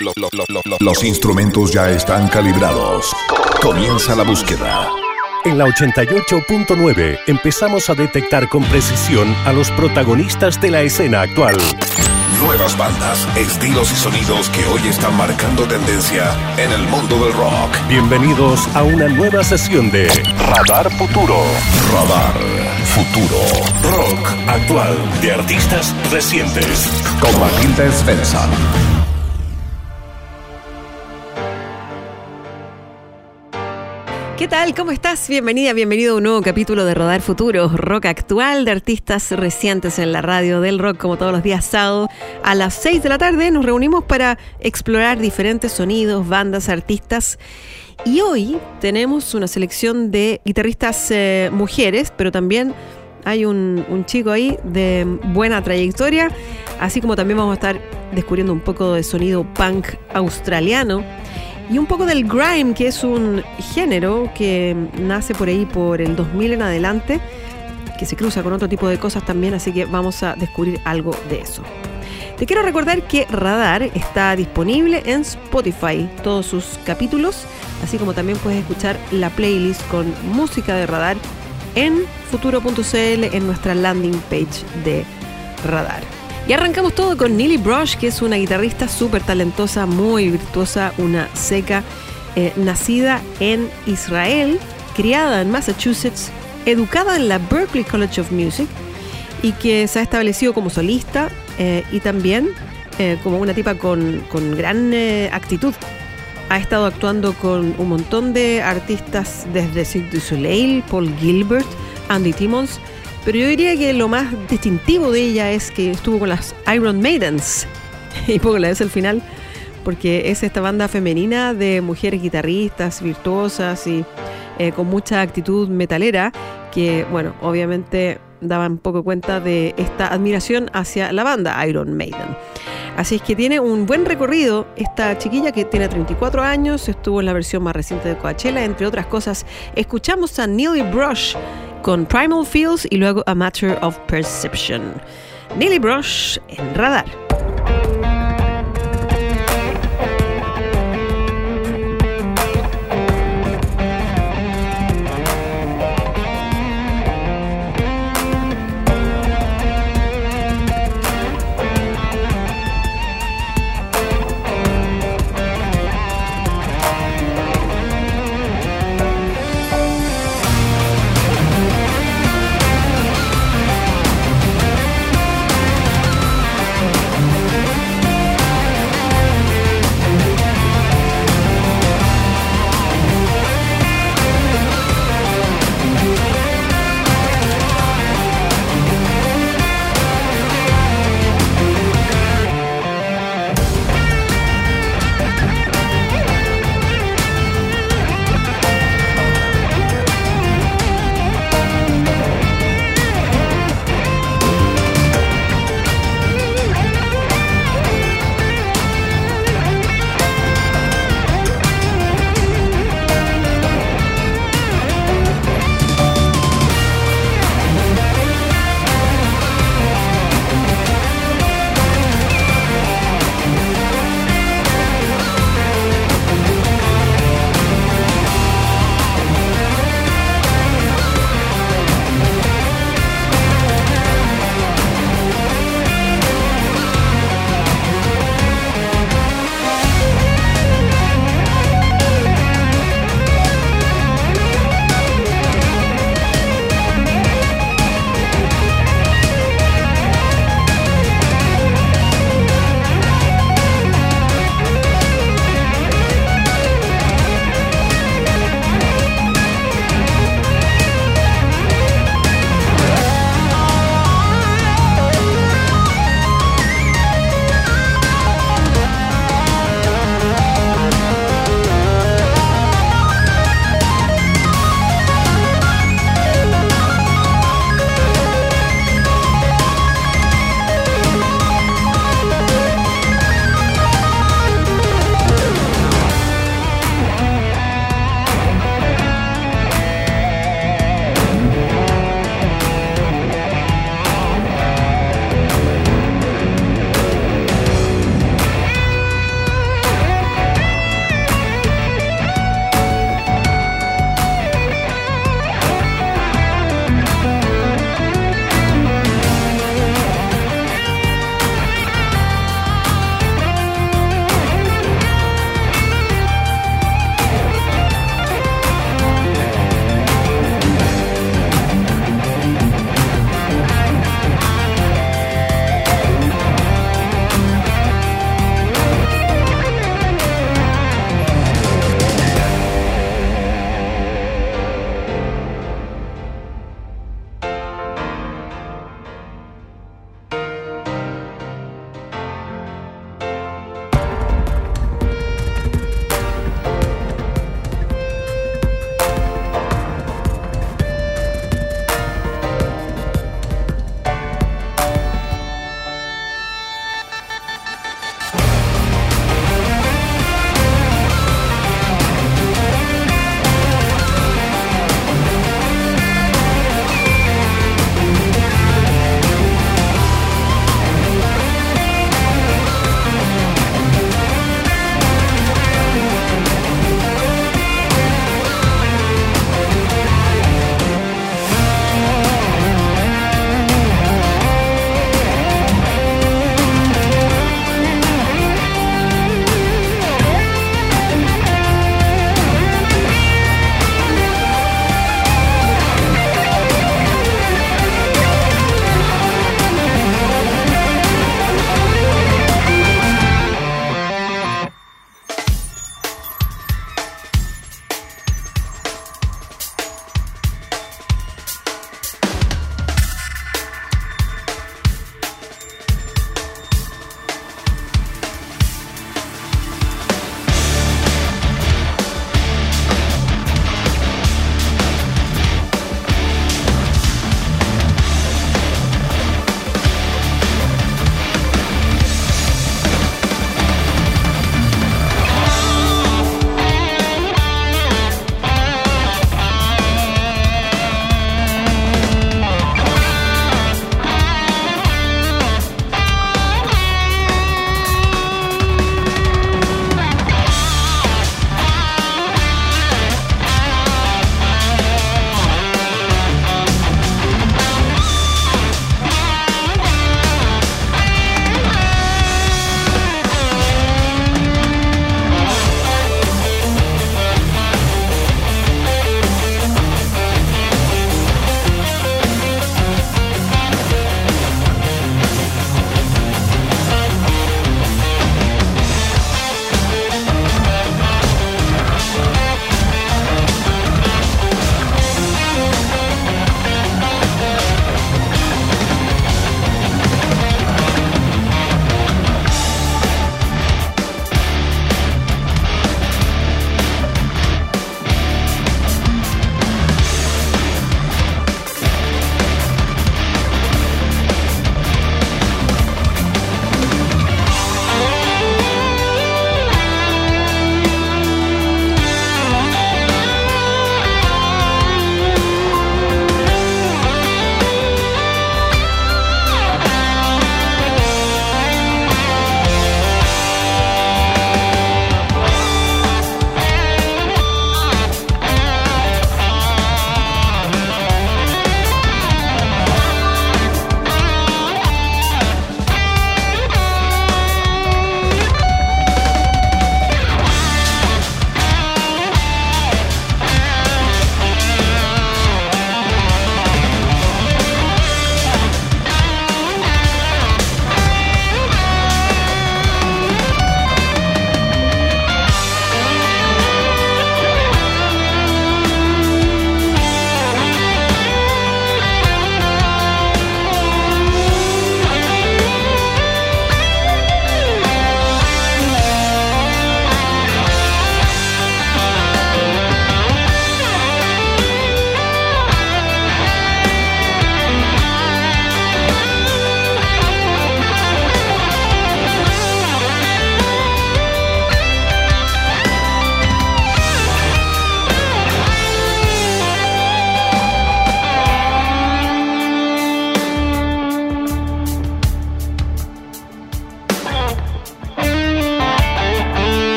Los instrumentos ya están calibrados. Comienza la búsqueda. En la 88.9 empezamos a detectar con precisión a los protagonistas de la escena actual. Nuevas bandas, estilos y sonidos que hoy están marcando tendencia en el mundo del rock. Bienvenidos a una nueva sesión de Radar Futuro. Radar Futuro. Rock actual de artistas recientes. Con Matilda Svensson. ¿Qué tal? ¿Cómo estás? Bienvenida, bienvenido a un nuevo capítulo de Radar Futuro, rock actual de artistas recientes en la radio del rock, como todos los días sábado. A las 6 de la tarde nos reunimos para explorar diferentes sonidos, bandas, artistas. Y hoy tenemos una selección de guitarristas mujeres, pero también hay un chico ahí de buena trayectoria, así como también vamos a estar descubriendo un poco de sonido punk australiano. Y un poco del grime, que es un género que nace por ahí por el 2000 en adelante, que se cruza con otro tipo de cosas también, así que vamos a descubrir algo de eso. Te quiero recordar que Radar está disponible en Spotify, todos sus capítulos, así como también puedes escuchar la playlist con música de Radar en futuro.cl en nuestra landing page de Radar. Y arrancamos todo con Nili Brush, que es una guitarrista súper talentosa, muy virtuosa, una seca, nacida en Israel, criada en Massachusetts, educada en la Berklee College of Music y que se ha establecido como solista y también como una tipa con gran actitud. Ha estado actuando con un montón de artistas desde Cirque du Soleil, Paul Gilbert, Andy Timmons. Pero yo diría que lo más distintivo de ella es que estuvo con las Iron Maidens. Y poco la ves al final, porque es esta banda femenina de mujeres guitarristas, virtuosas y con mucha actitud metalera, que, bueno, obviamente daban poco cuenta de esta admiración hacia la banda Iron Maiden. Así es que tiene un buen recorrido esta chiquilla que tiene 34 años, estuvo en la versión más reciente de Coachella, entre otras cosas. Escuchamos a Nili Brush con Primal Feels y luego A Matter of Perception. Nili Brush en Radar.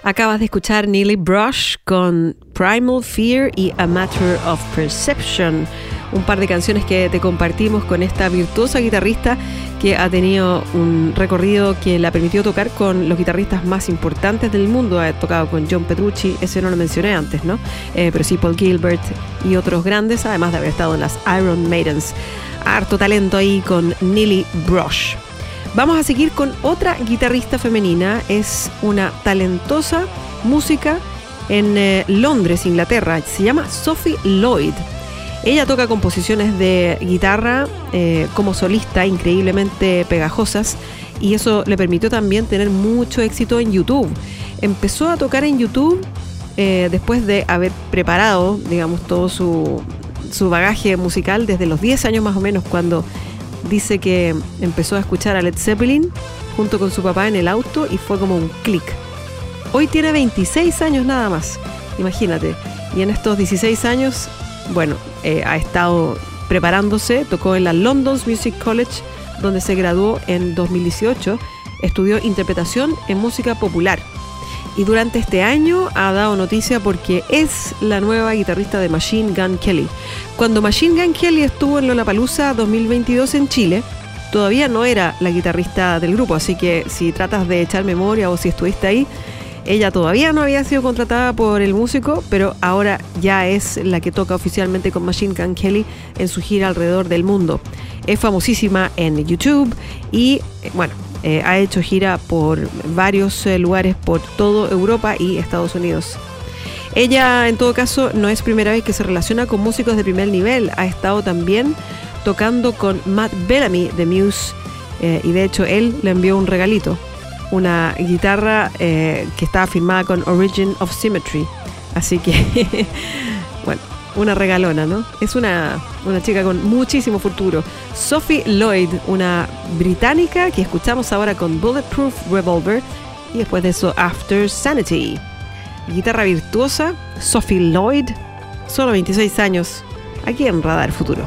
Acabas de escuchar Neely Brush con Primal Fear y A Matter of Perception, un par de canciones que te compartimos con esta virtuosa guitarrista que ha tenido un recorrido que la permitió tocar con los guitarristas más importantes del mundo. Ha tocado con John Petrucci, ese no lo mencioné antes, ¿no? Pero sí Paul Gilbert y otros grandes, además de haber estado en las Iron Maidens. Harto talento ahí con Neely Brush. Vamos a seguir con otra guitarrista femenina. Es una talentosa música en Londres, Inglaterra. Se llama Sophie Lloyd. Ella toca composiciones de guitarra como solista increíblemente pegajosas, y eso le permitió también tener mucho éxito en YouTube. Empezó a tocar en YouTube después de haber preparado, digamos, todo su bagaje musical desde los 10 años más o menos, cuando dice que empezó a escuchar a Led Zeppelin junto con su papá en el auto y fue como un clic. Hoy tiene 26 años nada más, imagínate. Y en estos 16 años, bueno, ha estado preparándose, tocó en la London's Music College, donde se graduó en 2018, estudió interpretación en música popular. Y durante este año ha dado noticia porque es la nueva guitarrista de Machine Gun Kelly. Cuando Machine Gun Kelly estuvo en Lollapalooza 2022 en Chile, todavía no era la guitarrista del grupo, así que si tratas de echar memoria o si estuviste ahí, ella todavía no había sido contratada por el músico, pero ahora ya es la que toca oficialmente con Machine Gun Kelly en su gira alrededor del mundo. Es famosísima en YouTube y, bueno, ha hecho gira por varios lugares por toda Europa y Estados Unidos. Ella, en todo caso, no es primera vez que se relaciona con músicos de primer nivel. Ha estado también tocando con Matt Bellamy de Muse, y de hecho él le envió un regalito, una guitarra que estaba firmada con Origin of Symmetry. Así que, bueno, una regalona, ¿no? Es una chica con muchísimo futuro. Sophie Lloyd, una británica que escuchamos ahora con Bulletproof Revolver y después de eso After Sanity. Guitarra virtuosa, Sophie Lloyd, solo 26 años, aquí en Radar Futuro.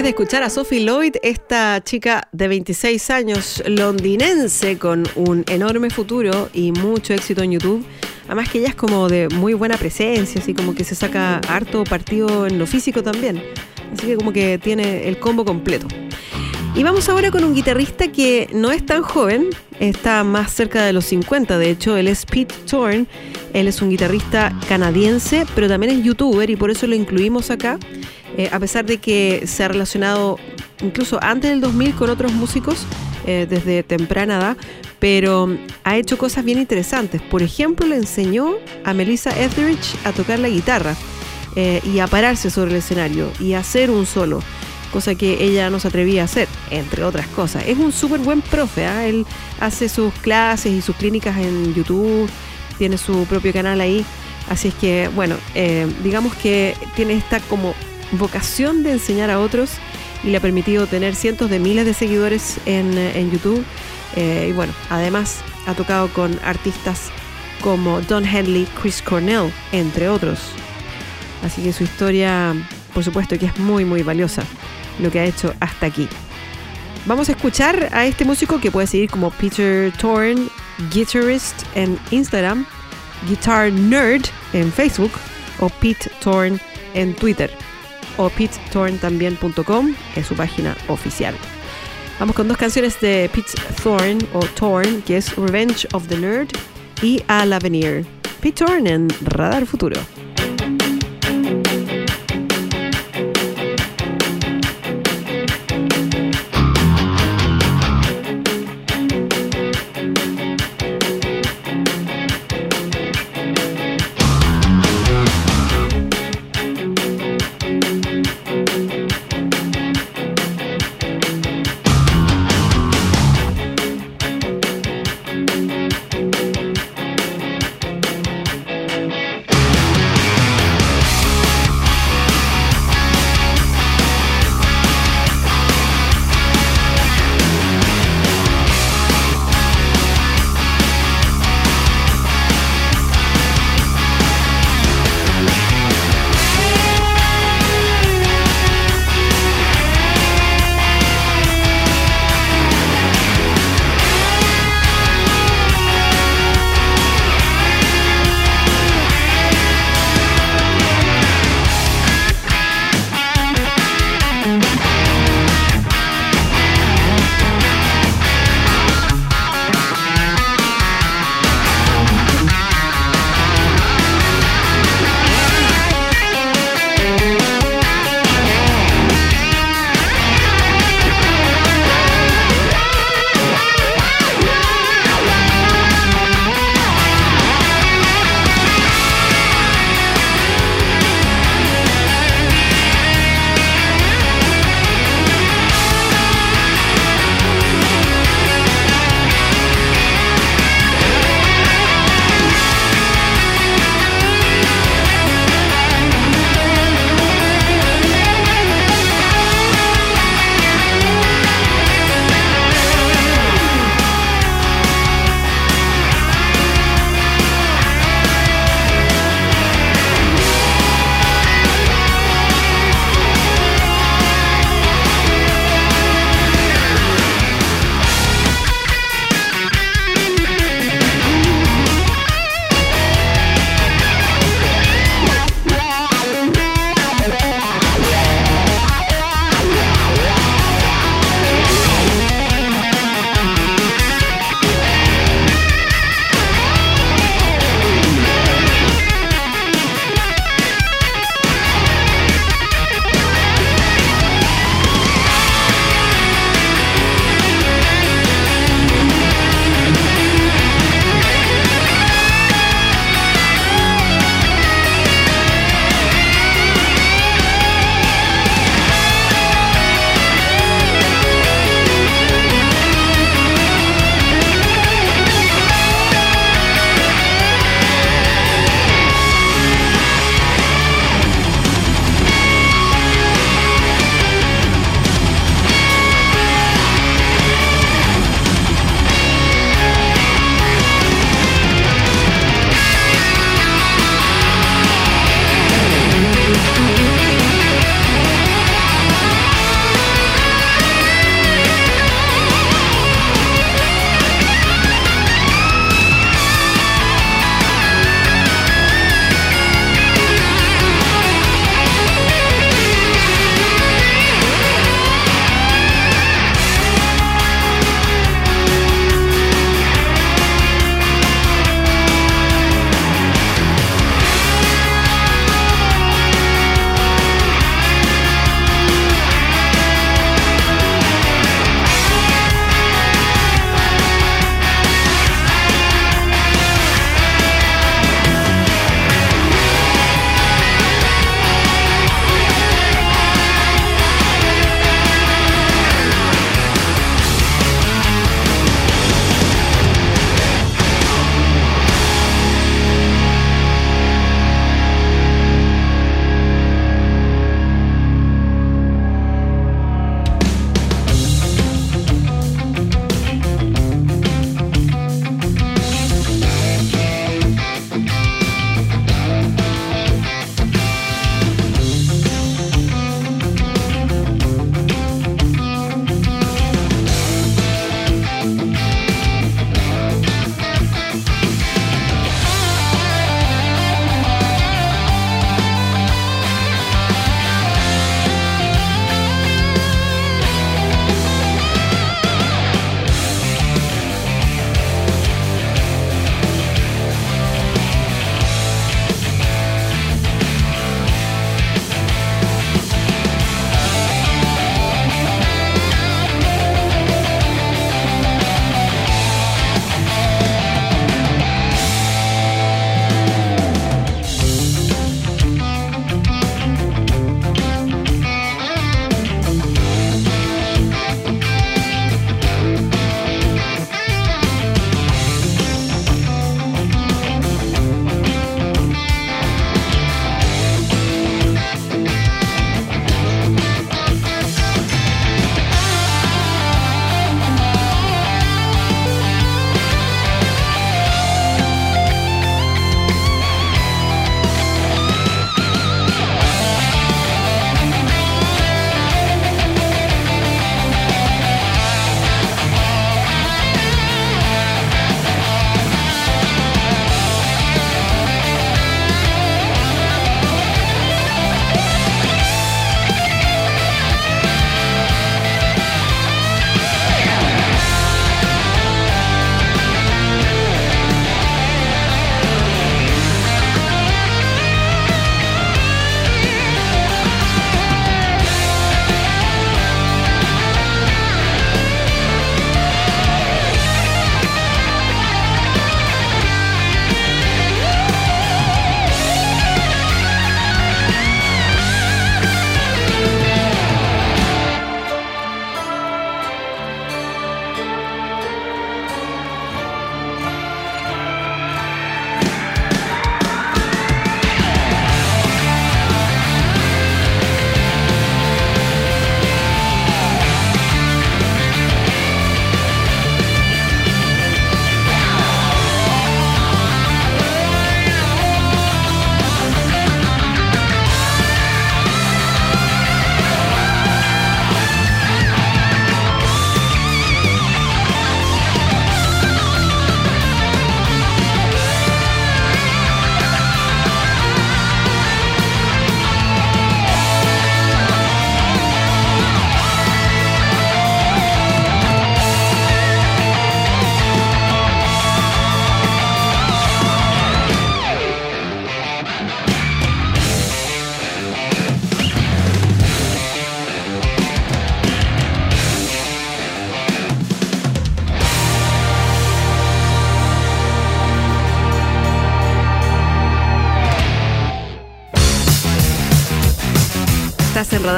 Después de escuchar a Sophie Lloyd, esta chica de 26 años, londinense, con un enorme futuro y mucho éxito en YouTube. Además que ella es como de muy buena presencia, así como que se saca harto partido en lo físico también. Así que como que tiene el combo completo. Y vamos ahora con un guitarrista que no es tan joven, está más cerca de los 50, de hecho. Él es Pete Torn. Él es un guitarrista canadiense, pero también es youtuber, y por eso lo incluimos acá. A pesar de que se ha relacionado incluso antes del 2000 con otros músicos desde temprana edad, pero ha hecho cosas bien interesantes. Por ejemplo, le enseñó a Melissa Etheridge a tocar la guitarra y a pararse sobre el escenario y a hacer un solo, cosa que ella no se atrevía a hacer, entre otras cosas. Es un súper buen profe, ¿eh? Él hace sus clases y sus clínicas en YouTube, tiene su propio canal ahí, así es que, bueno, digamos que tiene esta como vocación de enseñar a otros y le ha permitido tener cientos de miles de seguidores en YouTube. Y bueno, además ha tocado con artistas como Don Henley, Chris Cornell, entre otros. Así que su historia, por supuesto, que es muy, muy valiosa, lo que ha hecho hasta aquí. Vamos a escuchar a este músico que puede seguir como Peter Torn Guitarist en Instagram, Guitar Nerd en Facebook o Pete Torn en Twitter, o PeteTorn.com es su página oficial. Vamos con dos canciones de Pete Torn o Torn, que es Revenge of the Nerd y A l'Avenir. Pete Torn en Radar Futuro.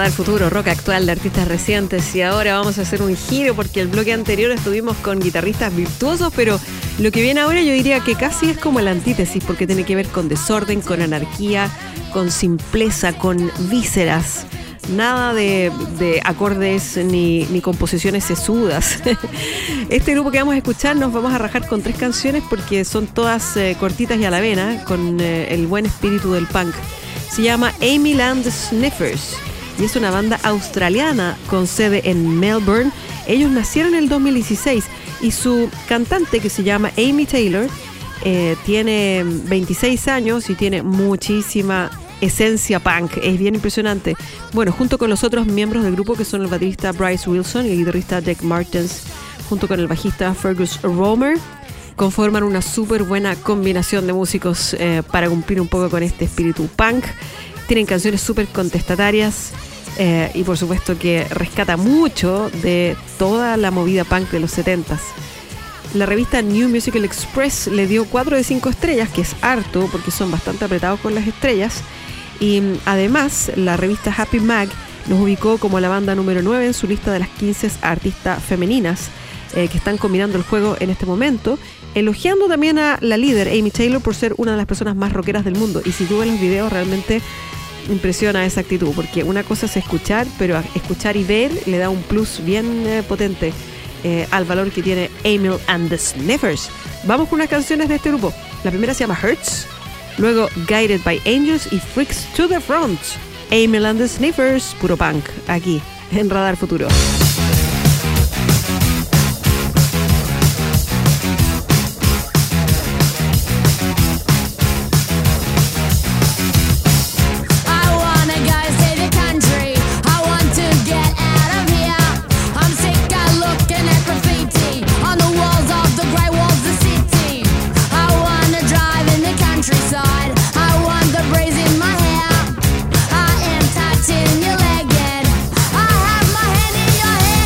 Radar Futuro, rock actual de artistas recientes. Y ahora vamos a hacer un giro porque el bloque anterior estuvimos con guitarristas virtuosos, pero lo que viene ahora yo diría que casi es como la antítesis, porque tiene que ver con desorden, con anarquía, con simpleza, con vísceras. Nada de acordes ni composiciones sesudas. Este grupo que vamos a escuchar nos vamos a rajar con 3 canciones porque son todas cortitas y a la vena, con el buen espíritu del punk. Se llama Amy and the Sniffers y es una banda australiana con sede en Melbourne. Ellos nacieron en el 2016 y su cantante, que se llama Amy Taylor, tiene 26 años y tiene muchísima esencia punk. Es bien impresionante. Bueno, junto con los otros miembros del grupo, que son el baterista Bryce Wilson y el guitarrista Jack Martens, junto con el bajista Fergus Romer, conforman una súper buena combinación de músicos para cumplir un poco con este espíritu punk. Tienen canciones súper contestatarias y por supuesto que rescata mucho de toda la movida punk de los 70s. La revista New Musical Express le dio 4 de 5 estrellas, que es harto porque son bastante apretados con las estrellas. Y además la revista Happy Mag los ubicó como la banda número 9 en su lista de las 15 artistas femeninas que están combinando el juego en este momento, elogiando también a la líder Amy Taylor por ser una de las personas más rockeras del mundo. Y si tú ves los videos, realmente impresiona esa actitud, porque una cosa es escuchar, pero escuchar y ver le da un plus bien potente al valor que tiene Amy and the Sniffers. Vamos con unas canciones de este grupo. La primera se llama Hurts, luego Guided by Angels y Freaks to the Front. Amy and the Sniffers, puro punk, aquí en Radar Futuro. I am touching your leg and I have my hand in your hair.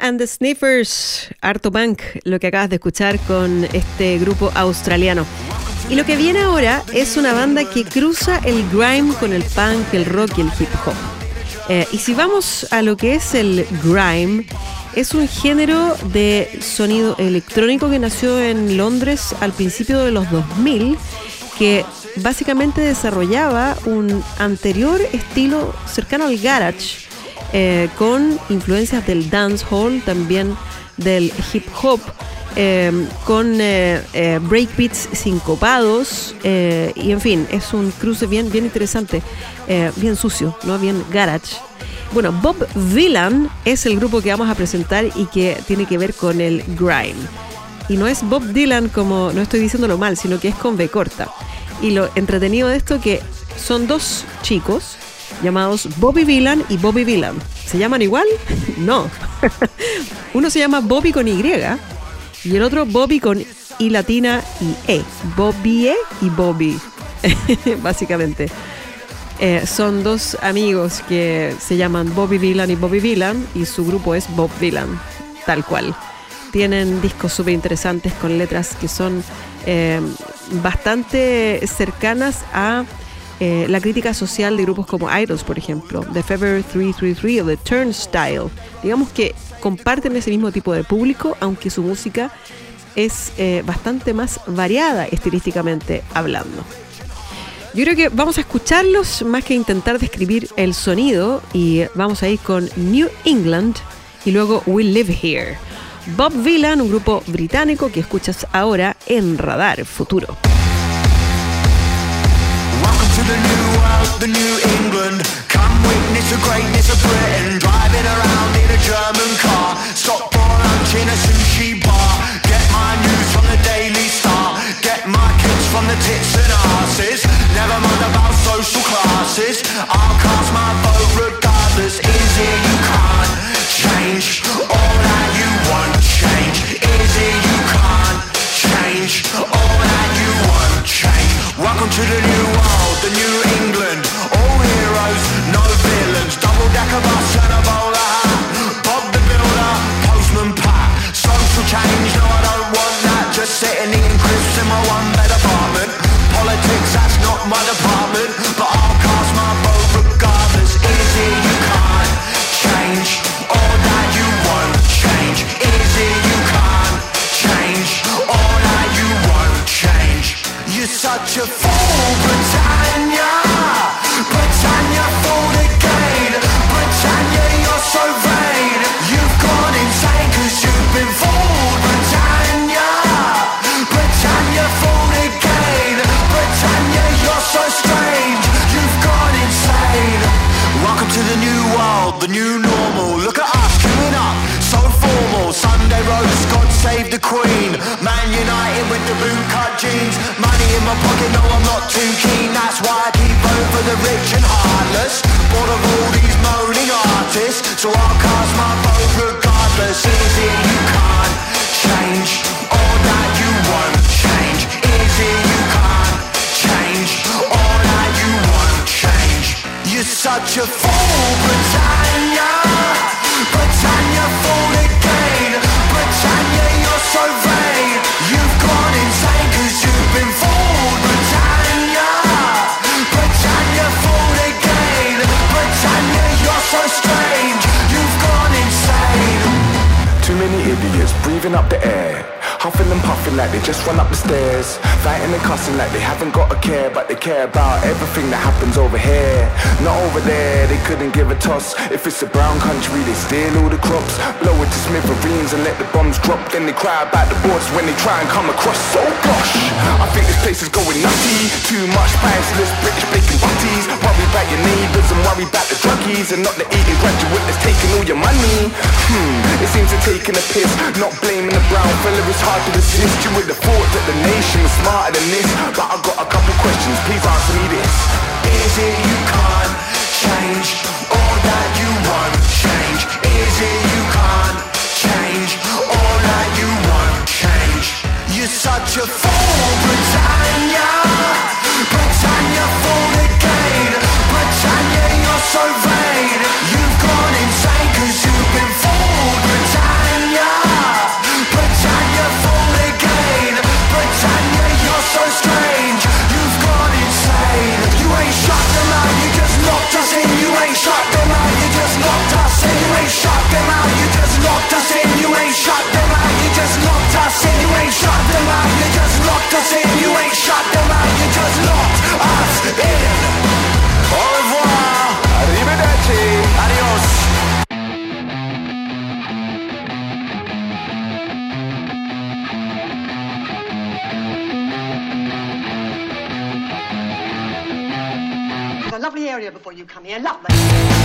and the Sniffers, harto punk, lo que acabas de escuchar con este grupo australiano. Y lo que viene ahora es una banda que cruza el grime con el punk, el rock y el hip hop. Y si vamos a lo que es el grime, es un género de sonido electrónico que nació en Londres al principio de los 2000, que básicamente desarrollaba un anterior estilo cercano al garage, con influencias del dancehall, también del hip hop, con breakbeats sincopados, y en fin, es un cruce bien interesante, bien sucio, ¿no? Bien garage. Bueno, Bob Vylan es el grupo que vamos a presentar y que tiene que ver con el grime. Y no es Bob Dylan, como no estoy diciéndolo mal, sino que es con B corta. Y lo entretenido de esto que son dos chicos llamados Bobby Vylan y Bobby Vylan. ¿Se llaman igual? No. Uno se llama Bobby con Y y el otro Bobby con I latina y E. Bobby E y Bobby. Básicamente. Son dos amigos que se llaman Bobby Vylan y Bobby Vylan y su grupo es Bob Vylan, tal cual. Tienen discos súper interesantes con letras que son bastante cercanas a la crítica social de grupos como Idols, por ejemplo, The Fever 333 o The Turnstile. Digamos que comparten ese mismo tipo de público, aunque su música es bastante más variada estilísticamente hablando. Yo creo que vamos a escucharlos más que intentar describir el sonido, y vamos a ir con New England y luego We Live Here. Bob Vylan, un grupo británico que escuchas ahora en Radar Futuro. To the new world, the new England. Come witness the greatness of Britain. Driving around in a German car. Stop for lunch in a sushi bar. Get my news from the Daily Star. Get my kicks from the tits and asses. Never mind about social classes. I'll cast my vote regardless. Is it you can't change all that you want change? Is it you can't change all that you want change? Welcome to the new world, the new England. All heroes, no villains. Double-decker bus and a bowler hat. Bob the Builder, Postman Pat. Social change, no I don't want that. Just sitting eating crisps in my one-bed apartment. Politics, that's not my department. But I'll cast my vote regardless. Is it you can't change all that you want change? Is it you can't change all that you want change? You're such a fool, Britannia. Britannia, fool again. Britannia, you're so vain. You've gone insane cause you've been fooled, Britannia. Britannia, fool again. Britannia, you're so strange. You've gone insane. Welcome to the new world, the new normal. Look at us queuing up, so formal. Sunday roast, God save the Queen. Man United with the bootcut jeans. Money in my pocket, no I'm not too keen. That's why I keep voting for the rich and heartless. Bored of all these moaning artists. So I'll cast my vote regardless. Is it you can't change all that you want change? Is it you can't change all that you want change? You're such a fool, Britannia. Britannia, fool again. Britannia, you're so vain. You've gone insane cause you've been fooled, Britannia. Britannia, fool again. Britannia, you're so strange. You've gone insane. Too many idiots breathing up the air. Huffing and puffing like they just run up the stairs. Fighting and cussing like they haven't got a care. But they care about everything that happens over here. Not over there, they couldn't give a toss. If it's a brown country, they steal all the crops. Blow it to smithereens and let the bombs drop. Then they cry about the boards when they try and come across. So gosh, I think this place is going nutty. Too much priceless British bacon butties. Worry about your neighbours and worry about the druggies. And not the eating graduate that's taking all your money. It seems they're taking a piss. Not blaming the brown fella, it's hard to resist. You would have thought that the nation was smarter than this. But I've got a couple questions, please answer me this. Is it you can't change all that you want change? Is it you can't change all that you want change? You're such a fool, Britannia. Britannia, fool again. Britannia, you're so vain. You've gone insane cause you've been fooled, Britannia. before you come here. Lovely.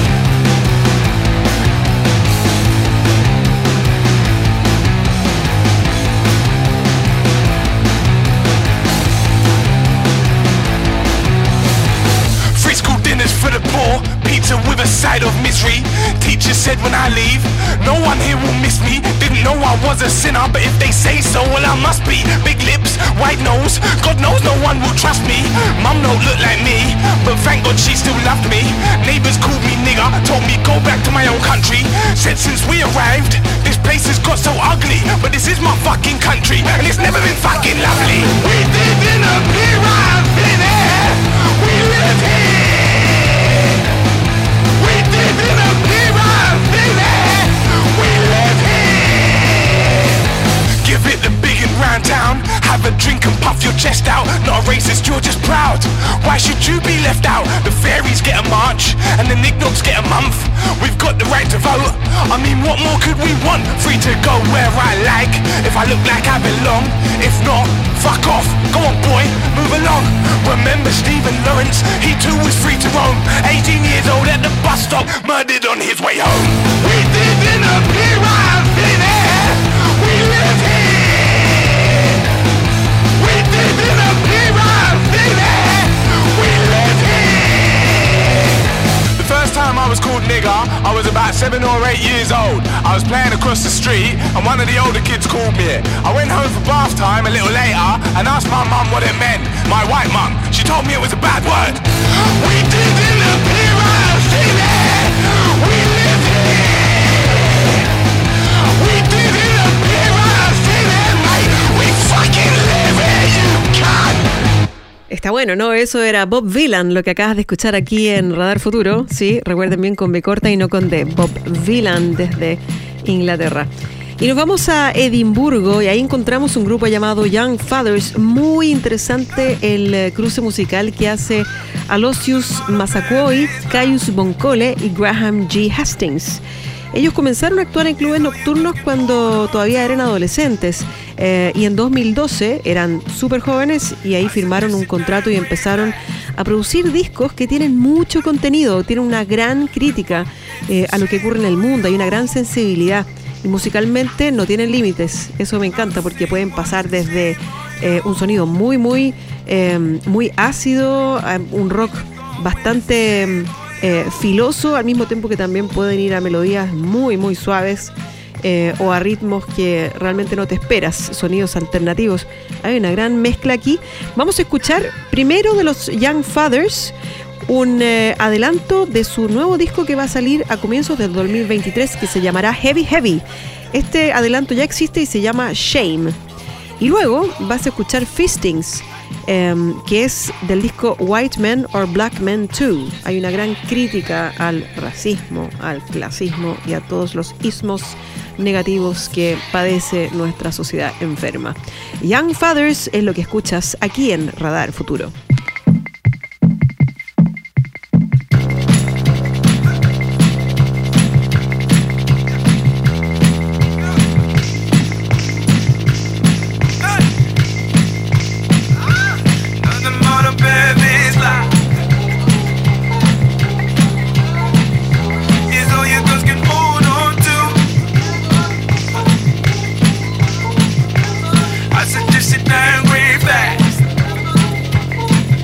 Free school dinners for the poor, pizza with a side of misery. Teacher said when I leave, no one here will miss me. Didn't know I was a sinner, but if they say so, well I must be. Big lips, white nose, God knows no one will trust me. Mum don't look like me, but thank God she still loved me. Neighbours called me nigger, told me go back to my own country. Said since we arrived, this place has got so ugly, but this is my fucking country, and it's never been fucking lovely. We live in a pyramid, we live here. We live in a pyramid, we live here. Give it the big and round town, have a drink and puff your chest out. Not a racist, you're just proud. Why should you be left out? The fairies get a march, and the knickknacks get a month. We've got the right to vote, I mean what more could we want? Free to go where I like, if I look like I belong. If not, fuck off, go on boy, move along. Remember Stephen Lawrence, he too was free to roam. 18 years old at the bus stop, murdered on his way home. We live in a pyramid, we live here. We live in a pyramid, we live here. The first time I was called nigger, I was about 7 or 8 years old. I was playing across the street and one of the older kids called me. I went home for bath time a little later and asked my mum what it meant. My white mum, she told me it was a bad word. We live in a pyramid, we live here. We live in a pyramid, mate, we fucking live here, you cunt. Está bueno, ¿no? Eso era Bob Vylan, lo que acabas de escuchar aquí en Radar Futuro. Sí, recuerden bien con B corta y no con D. Bob Vylan desde Inglaterra. Y nos vamos a Edimburgo y ahí encontramos un grupo llamado Young Fathers. Muy interesante el cruce musical que hace Aloysius Massaquoi, Caius Boncole y Graham G. Hastings. Ellos comenzaron a actuar en clubes nocturnos cuando todavía eran adolescentes y en 2012 eran súper jóvenes y ahí firmaron un contrato y empezaron a producir discos que tienen mucho contenido, tienen una gran crítica a lo que ocurre en el mundo, hay una gran sensibilidad y musicalmente no tienen límites. Eso me encanta porque pueden pasar desde un sonido muy ácido, un rock bastante filoso, al mismo tiempo que también pueden ir a melodías muy suaves o a ritmos que realmente no te esperas, sonidos alternativos. Hay una gran mezcla aquí. Vamos a escuchar primero de los Young Fathers un adelanto de su nuevo disco que va a salir a comienzos del 2023 que se llamará Heavy Heavy. Este adelanto ya existe y se llama Shame. Y luego vas a escuchar Fistings, que es del disco White Men or Black Men Too. Hay una gran crítica al racismo, al clasismo y a todos los ismos negativos que padece nuestra sociedad enferma. Young Fathers es lo que escuchas aquí en Radar Futuro. Sit down way fast.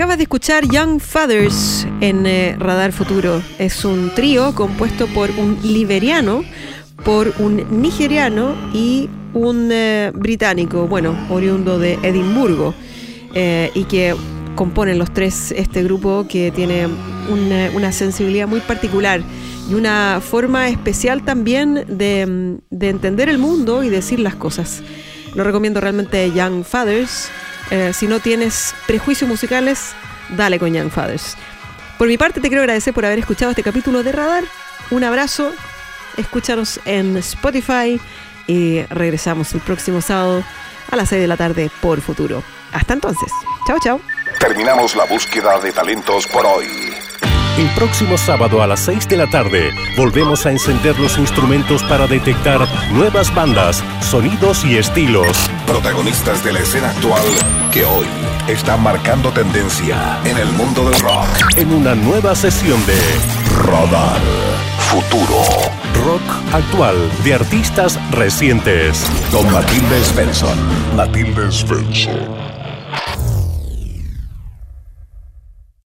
Acabas de escuchar Young Fathers en Radar Futuro. Es un trío compuesto por un liberiano, por un nigeriano y un británico, oriundo de Edimburgo, y que componen los tres este grupo que tiene una sensibilidad muy particular y una forma especial también de entender el mundo y decir las cosas. Lo recomiendo realmente, Young Fathers. Si no tienes prejuicios musicales, dale con Young Fathers. Por mi parte, te quiero agradecer por haber escuchado este capítulo de Radar. Un abrazo, escúchanos en Spotify y regresamos el próximo sábado a las 6 de la tarde por Futuro. Hasta entonces, chao, chao. Terminamos la búsqueda de talentos por hoy. El próximo sábado a las 6 de la tarde volvemos a encender los instrumentos para detectar nuevas bandas, sonidos y estilos. Protagonistas de la escena actual que hoy están marcando tendencia en el mundo del rock. En una nueva sesión de Radar Futuro. Rock actual de artistas recientes. Con Matilde Svensson.